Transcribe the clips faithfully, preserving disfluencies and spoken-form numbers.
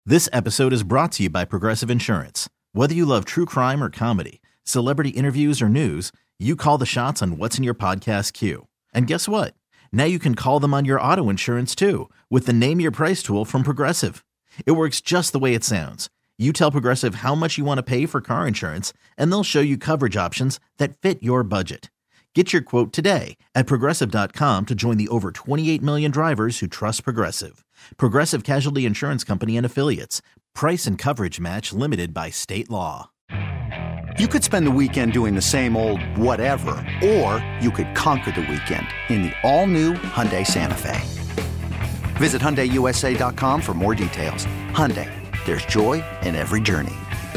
This episode is brought to you by Progressive Insurance. Whether you love true crime or comedy, celebrity interviews or news, you call the shots on what's in your podcast queue. And guess what? Now you can call them on your auto insurance too with the Name Your Price tool from Progressive. It works just the way it sounds. You tell Progressive how much you want to pay for car insurance, and they'll show you coverage options that fit your budget. Get your quote today at Progressive dot com to join the over twenty-eight million drivers who trust Progressive. Progressive Casualty Insurance Company and Affiliates. Price and coverage match limited by state law. You could spend the weekend doing the same old whatever, or you could conquer the weekend in the all-new Hyundai Santa Fe. Visit Hyundai U S A dot com for more details. Hyundai, there's joy in every journey.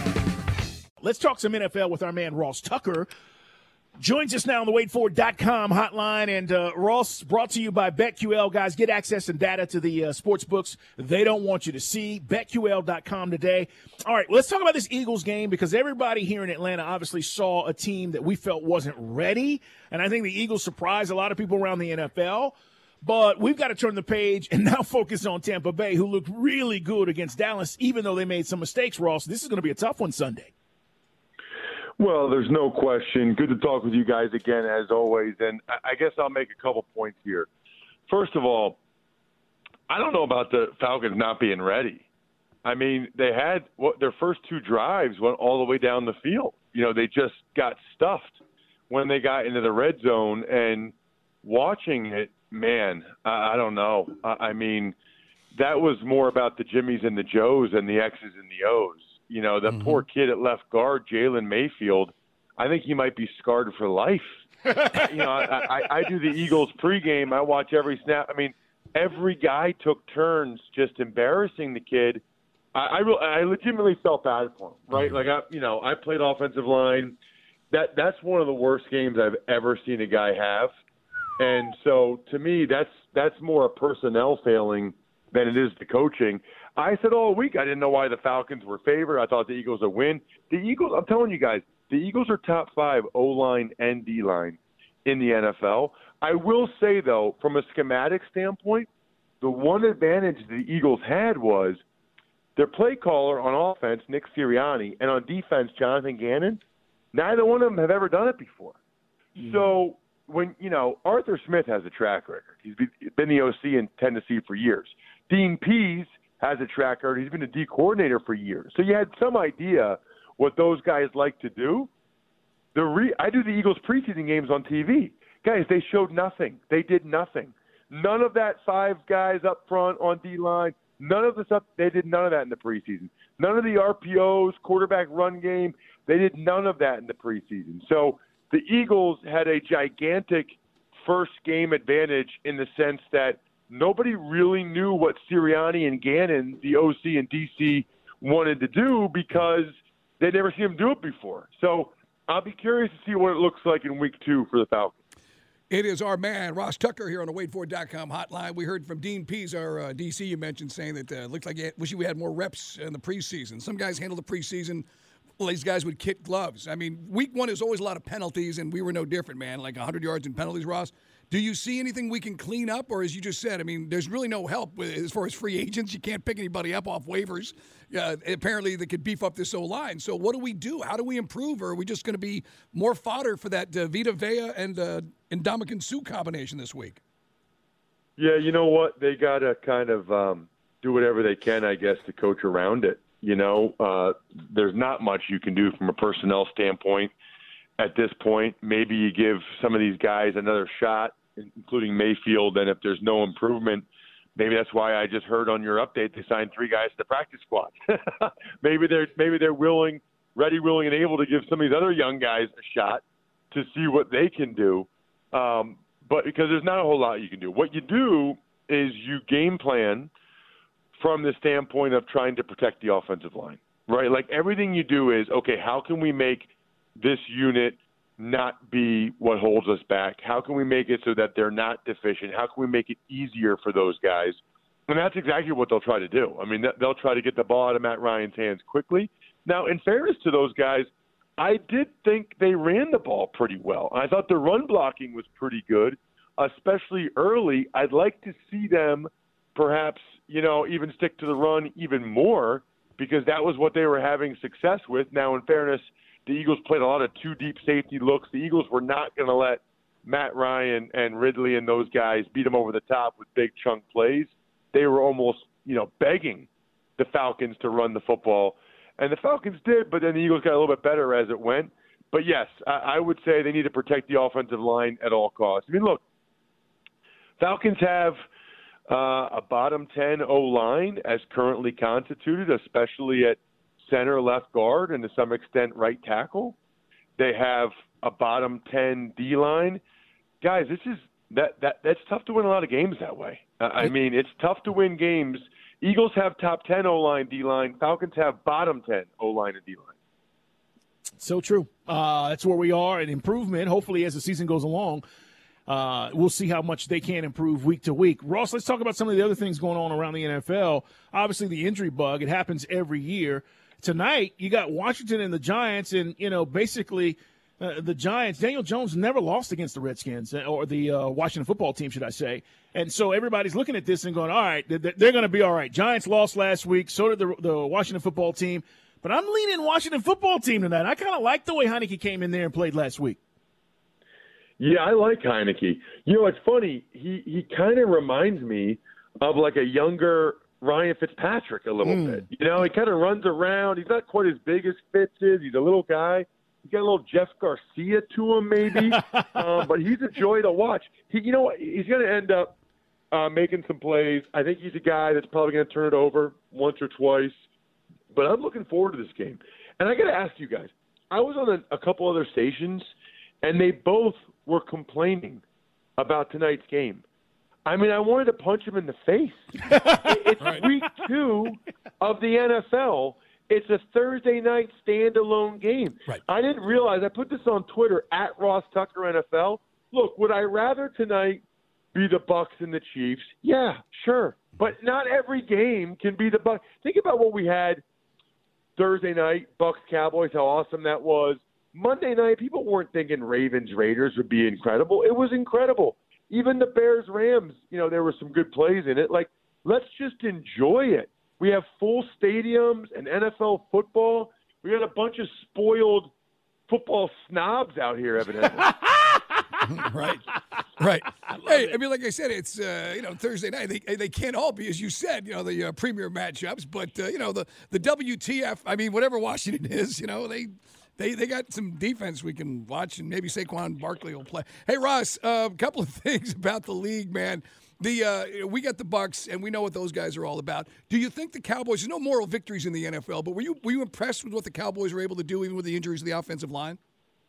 Let's talk some N F L with our man Ross Tucker. Joins us now on the wait for dot com hotline. And uh, Ross, brought to you by BetQL. Guys, get access and data to the uh, sports books they don't want you to see. Bet Q L dot com today. All right, let's talk about this Eagles game, because everybody here in Atlanta obviously saw a team that we felt wasn't ready. And I think the Eagles surprised a lot of people around the N F L. But we've got to turn the page and now focus on Tampa Bay, who looked really good against Dallas, even though they made some mistakes, Ross. This is going to be a tough one Sunday. Well, there's no question. Good to talk with you guys again, as always. And I guess I'll make a couple points here. First of all, I don't know about the Falcons not being ready. I mean, they had what their first two drives went all the way down the field. You know, they just got stuffed when they got into the red zone. And watching it, man, I, I don't know. I, I mean, that was more about the Jimmies and the Joes and the X's and the O's. You know, that mm-hmm. poor kid at left guard, Jalen Mayfield, I think he might be scarred for life. you know, I, I, I do the Eagles pregame. I watch every snap. I mean, every guy took turns just embarrassing the kid. I, I, re- I legitimately felt bad for him, right? Mm-hmm. Like, I, you know, I played offensive line. That That's one of the worst games I've ever seen a guy have. And so, to me, that's that's more a personnel failing than it is the coaching. I said all week I didn't know why the Falcons were favored. I thought the Eagles would win. The Eagles, I'm telling you guys, the Eagles are top five O-line and D-line in the N F L. I will say, though, from a schematic standpoint, the one advantage the Eagles had was their play caller on offense, Nick Sirianni, and on defense, Jonathan Gannon. Neither one of them have ever done it before. Mm-hmm. So when, you know, Arthur Smith has a track record. He's been the O C in Tennessee for years. Dean Pease has a track record. He's been a D coordinator for years. So you had some idea what those guys like to do. The re- I do the Eagles preseason games on T V. Guys, they showed nothing. They did nothing. None of that five guys up front on D-line, none of the stuff, they did none of that in the preseason. None of the R P Os, quarterback run game, they did none of that in the preseason. So the Eagles had a gigantic first game advantage in the sense that nobody really knew what Sirianni and Gannon, the O C and D C, wanted to do because they'd never seen him do it before. So I'll be curious to see what it looks like in week two for the Falcons. It is our man, Ross Tucker, here on the wait for dot com hotline. We heard from Dean Pease, our uh, D C you mentioned, saying that it uh, looked like he had, wish we had more reps in the preseason. Some guys handle the preseason. Well, these guys would kit gloves. I mean, week one is always a lot of penalties, and we were no different, man, like one hundred yards in penalties, Ross. Do you see anything we can clean up? Or as you just said, I mean, there's really no help with, as far as free agents. You can't pick anybody up off waivers. Uh, apparently, they could beef up this O-line. So what do we do? How do we improve? Or are we just going to be more fodder for that uh, Vita Vea and uh, Ndamukong Suh combination this week? Yeah, you know what? They got to kind of um, do whatever they can, I guess, to coach around it. You know, uh, there's not much you can do from a personnel standpoint at this point. Maybe you give some of these guys another shot, including Mayfield, and if there's no improvement, maybe that's why I just heard on your update they signed three guys to the practice squad. maybe they're maybe they're willing, ready, willing, and able to give some of these other young guys a shot to see what they can do. Um, but because there's not a whole lot you can do. What you do is you game plan from the standpoint of trying to protect the offensive line, right? Like everything you do is, okay, how can we make this unit not be what holds us back? How can we make it so that they're not deficient? How can we make it easier for those guys? And that's exactly what they'll try to do. I mean, they'll try to get the ball out of Matt Ryan's hands quickly. Now, in fairness to those guys, I did think they ran the ball pretty well. I thought the run blocking was pretty good, especially early. I'd like to see them perhaps you know, even stick to the run even more because that was what they were having success with. Now, in fairness, the Eagles played a lot of two deep safety looks. The Eagles were not going to let Matt Ryan and Ridley and those guys beat them over the top with big chunk plays. They were almost, you know, begging the Falcons to run the football. And the Falcons did, but then the Eagles got a little bit better as it went. But, yes, I, I would say they need to protect the offensive line at all costs. I mean, look, Falcons have uh, a bottom ten O-line as currently constituted, especially at center, left guard, and to some extent right tackle. They have a bottom ten D-line. Guys, this is that that that's tough to win a lot of games that way. Uh, I mean, it's tough to win games. Eagles have top ten O-line, D-line. Falcons have bottom ten O-line and D-line. So true. Uh, that's where we are, an improvement. Hopefully, as the season goes along, uh, we'll see how much they can improve week to week. Ross, let's talk about some of the other things going on around the N F L. Obviously, the injury bug, it happens every year. Tonight, you got Washington and the Giants, and, you know, basically uh, the Giants, Daniel Jones never lost against the Redskins, or the uh, Washington football team, should I say. And so everybody's looking at this and going, all right, they're, they're going to be all right. Giants lost last week, so did the, the Washington football team. But I'm leaning Washington football team tonight. I kind of like the way Heineke came in there and played last week. Yeah, I like Heineke. You know, it's funny. He he kind of reminds me of like a younger Ryan Fitzpatrick a little mm. bit. You know, he kind of runs around. He's not quite as big as Fitz is. He's a little guy. He's got a little Jeff Garcia to him maybe. um, but he's a joy to watch. He, you know what? He's going to end up uh, making some plays. I think he's a guy that's probably going to turn it over once or twice. But I'm looking forward to this game. And I got to ask you guys, I was on a, a couple other stations, and they both were complaining about tonight's game. I mean, I wanted to punch him in the face. It's right. Week two of the N F L. It's a Thursday night standalone game. Right. I didn't realize. I put this on Twitter, at Ross Tucker N F L. Look, would I rather tonight be the Bucks and the Chiefs? Yeah, sure. But not every game can be the Bucks. Think about what we had Thursday night, Bucks Cowboys, how awesome that was. Monday night, people weren't thinking Ravens Raiders would be incredible. It was incredible. Even the Bears Rams, you know, there were some good plays in it. Like, let's just enjoy it. We have full stadiums and N F L football. We got a bunch of spoiled football snobs out here, evidently. Right, right. I hey, it. I mean, like I said, it's uh, you know Thursday night. They they can't all be, as you said, you know, the uh, premier matchups. But uh, you know the the W T F. I mean, whatever Washington is, you know, they they they got some defense we can watch, and maybe Saquon Barkley will play. Hey, Ross, a uh, couple of things about the league, man. The uh, we got the Bucks, and we know what those guys are all about. Do you think the Cowboys? There's no moral victories in the N F L, but were you were you impressed with what the Cowboys were able to do, even with the injuries to the offensive line?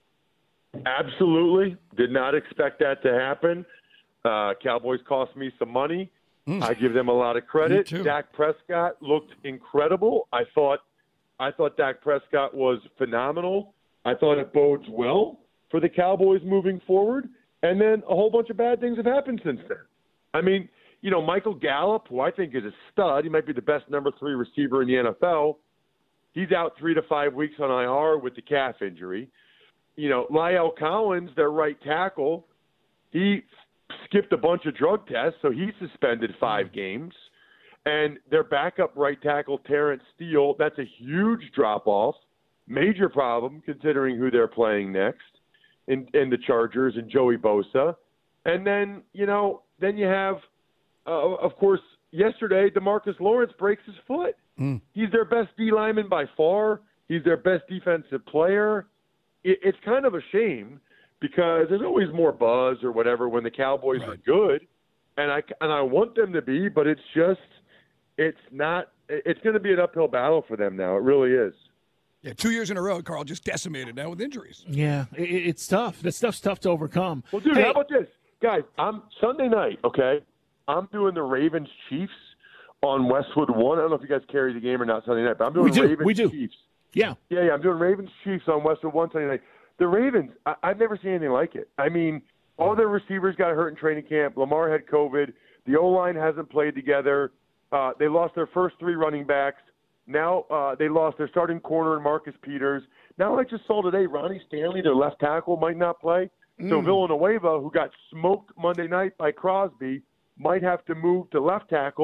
Absolutely. Did not expect that to happen. Uh, Cowboys cost me some money. Mm. I give them a lot of credit. Dak Prescott looked incredible. I thought I thought Dak Prescott was phenomenal. I thought it bodes well for the Cowboys moving forward. And then a whole bunch of bad things have happened since then. I mean, you know, Michael Gallup, who I think is a stud, he might be the best number three receiver in the N F L. He's out three to five weeks on I R with the calf injury. You know, La'el Collins, their right tackle, he skipped a bunch of drug tests, so he's suspended five games. And their backup right tackle, Terrence Steele, that's a huge drop-off, major problem considering who they're playing next in, in the Chargers and Joey Bosa. And then, you know, then you have, uh, of course, yesterday, DeMarcus Lawrence breaks his foot. Mm. He's their best D lineman by far. He's their best defensive player. It's kind of a shame because there's always more buzz or whatever when the Cowboys right. are good, and I and I want them to be, but it's just it's not. It's going to be an uphill battle for them now. It really is. Yeah, two years in a row, Carl, just decimated now with injuries. Yeah, it, it's tough. That stuff's tough to overcome. Well, dude, hey. how about this, guys? I'm Sunday night. Okay, I'm doing the Ravens Chiefs on Westwood One. I don't know if you guys carry the game or not Sunday night, but I'm doing we do. Ravens we do. Chiefs. Yeah. Yeah, yeah, I'm doing Ravens Chiefs on Westwood one Sunday night. The Ravens, I, I've never seen anything like it. I mean, all their receivers got hurt in training camp. Lamar had COVID. The O-line hasn't played together. Uh, they lost their first three running backs. Now uh, they lost their starting corner in Marcus Peters. Now I just saw today Ronnie Stanley, their left tackle, might not play. Mm. So Villanueva, who got smoked Monday night by Crosby, might have to move to left tackle.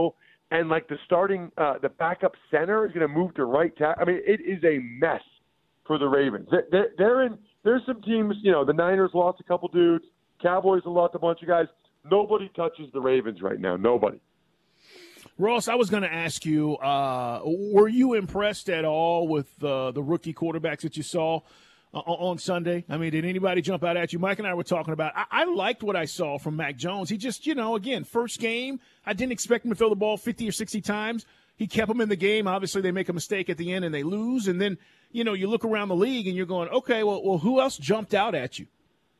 and like the starting, uh, the backup center is going to move to right tackle. I mean, it is a mess for the Ravens. They're, they're in. There's some teams, you know, the Niners lost a couple dudes, Cowboys lost a bunch of guys. Nobody touches the Ravens right now. Nobody. Ross, I was going to ask you, uh, were you impressed at all with uh, the rookie quarterbacks that you saw uh, on Sunday? I mean, did anybody jump out at you? Mike and I were talking about, I-, I liked what I saw from Mac Jones. He just, you know, again, first game, I didn't expect him to throw the ball fifty or sixty times. He kept them in the game. Obviously, they make a mistake at the end and they lose. And then, you know, you look around the league and you're going, okay, well, well who else jumped out at you?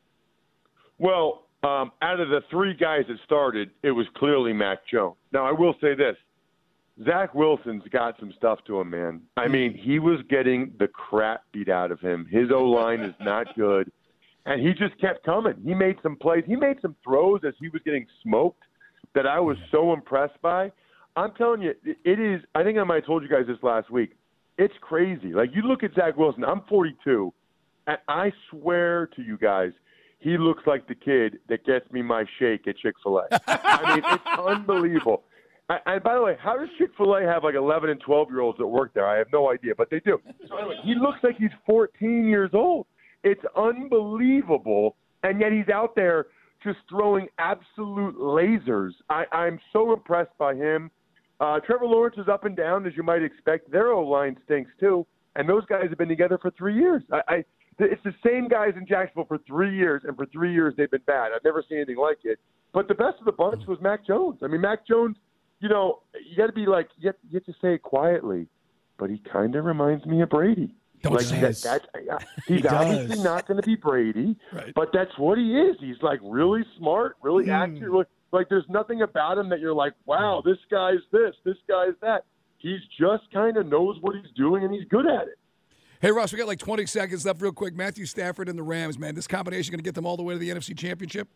Well, um, out of the three guys that started, it was clearly Mac Jones. Now, I will say this. Zach Wilson's got some stuff to him, man. I mean, he was getting the crap beat out of him. His O-line is not good. And he just kept coming. He made some plays. He made some throws as he was getting smoked that I was so impressed by. I'm telling you, it is – I think I might have told you guys this last week. It's crazy. Like, you look at Zach Wilson. I'm forty-two, and I swear to you guys, he looks like the kid that gets me my shake at Chick-fil-A. I mean, it's unbelievable. I, and by the way, how does Chick-fil-A have like eleven and twelve-year-olds that work there? I have no idea, but they do. So anyway, he looks like he's fourteen years old. It's unbelievable, and yet he's out there just throwing absolute lasers. I, I'm so impressed by him. Uh, Trevor Lawrence is up and down, as you might expect. Their O-line stinks too, and those guys have been together for three years. I, I It's the same guys in Jacksonville for three years, and for three years they've been bad. I've never seen anything like it. But the best of the bunch was Mac Jones. I mean, Mac Jones, you know, you got to be like, you have, you have to say it quietly, but he kind of reminds me of Brady. Don't Oh, like say that, it. that, uh, He's He obviously does. not going to be Brady, Right. but that's what he is. He's like really smart, really Mm. accurate. Like, like there's nothing about him that you're like, wow, this guy's this, this guy's that. He's just kind of knows what he's doing, and he's good at it. Hey, Ross, we got like twenty seconds left real quick. Matthew Stafford and the Rams, man. This combination going to get them all the way to the N F C Championship?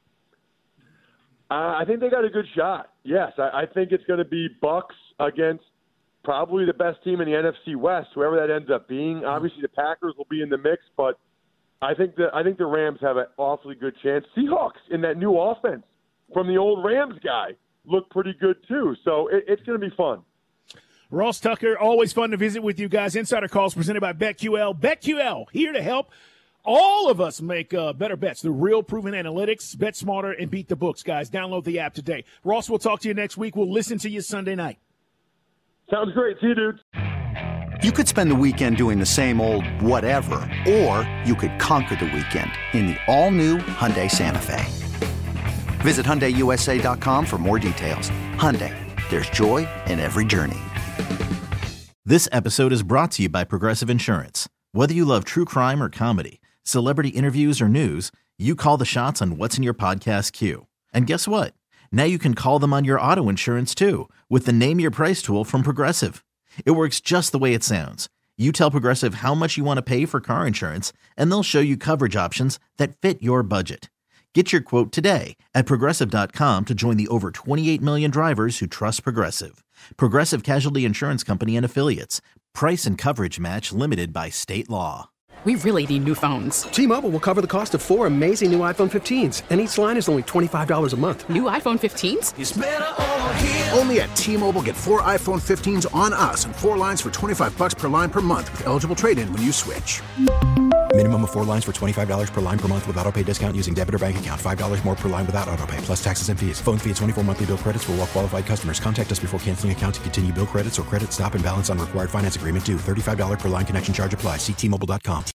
Uh, I think they got a good shot. Yes, I, I think it's going to be Bucks against probably the best team in the N F C West, whoever that ends up being. Obviously, the Packers will be in the mix, but I think the I think the Rams have an awfully good chance. Seahawks in that new offense from the old Rams guy look pretty good too. So it, it's going to be fun. Ross Tucker, always fun to visit with you guys. Insider Calls presented by BetQL. BetQL, here to help all of us make uh, better bets. The real proven analytics, bet smarter, and beat the books, guys. Download the app today. Ross, we'll talk to you next week. We'll listen to you Sunday night. Sounds great. See you, dudes. You could spend the weekend doing the same old whatever, or you could conquer the weekend in the all-new Hyundai Santa Fe. Visit Hyundai U S A dot com for more details. Hyundai, there's joy in every journey. This episode is brought to you by Progressive Insurance. Whether you love true crime or comedy, celebrity interviews or news, you call the shots on what's in your podcast queue. And guess what? Now you can call them on your auto insurance too with the Name Your Price tool from Progressive. It works just the way it sounds. You tell Progressive how much you want to pay for car insurance, and they'll show you coverage options that fit your budget. Get your quote today at Progressive dot com to join the over twenty-eight million drivers who trust Progressive. Progressive Casualty Insurance Company and Affiliates. Price and coverage match limited by state law. We really need new phones. T-Mobile will cover the cost of four amazing new iPhone fifteens, and each line is only twenty-five dollars a month. New iPhone fifteens? Only at T-Mobile, get four iPhone fifteens on us and four lines for twenty-five bucks per line per month with eligible trade-in when you switch. Minimum of four lines for twenty-five dollars per line per month with autopay discount using debit or bank account. five dollars more per line without autopay, plus taxes and fees. Phone fee at twenty-four monthly bill credits for well-qualified customers. Contact us before canceling account to continue bill credits or credit stop and balance on required finance agreement due. thirty-five dollars per line connection charge applies. See T Mobile dot com.